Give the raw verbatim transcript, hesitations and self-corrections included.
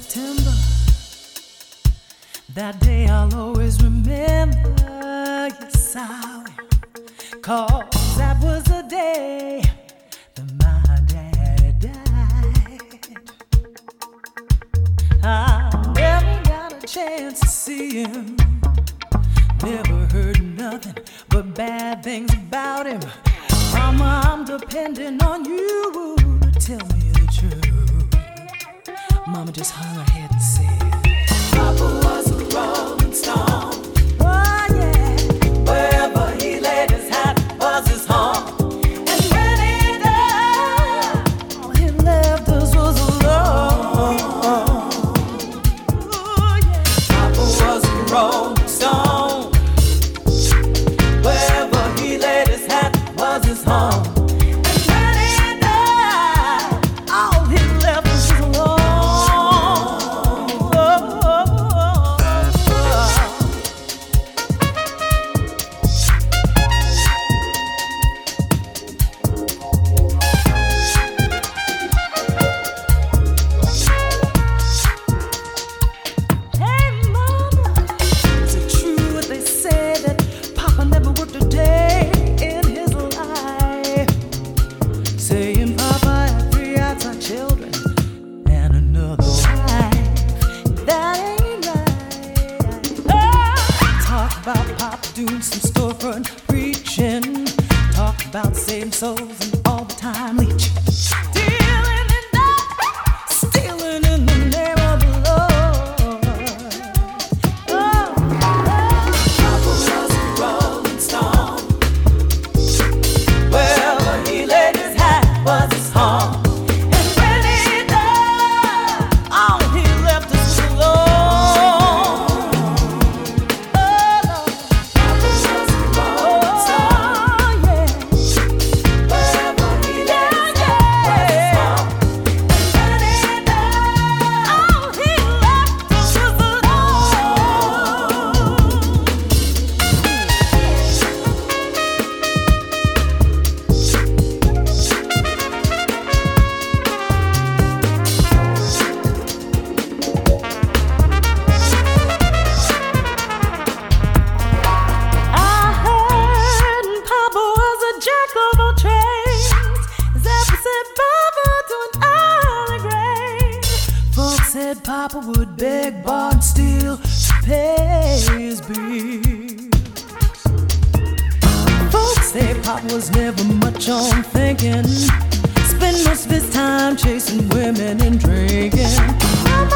September. That day I'll always remember. Yes, I will. 'Cause that was the day that my daddy died. I never got a chance to see him. Never heard nothing but bad things about him. Mama, I'm depending on you to tell me the truth. Mama just hung her head and said, Papa was a rolling stone. Oh yeah. Wherever he laid his hat was his home. And when he died, all he left us was alone. Oh yeah. Papa was a rolling stone. Wherever he laid his hat was his home. Doing some storefront preaching, talk about saving souls and all the time leeching, stealing and dying, stealing in the name of the Lord. Oh, Papa was a rolling stone. Wherever he laid his hat was his home. And when he died, all he left us was alone. Said Papa would beg, borrow, and steal to pay his bills. Folks say Papa was never much on thinking, spent most of his time chasing women and drinking. Mama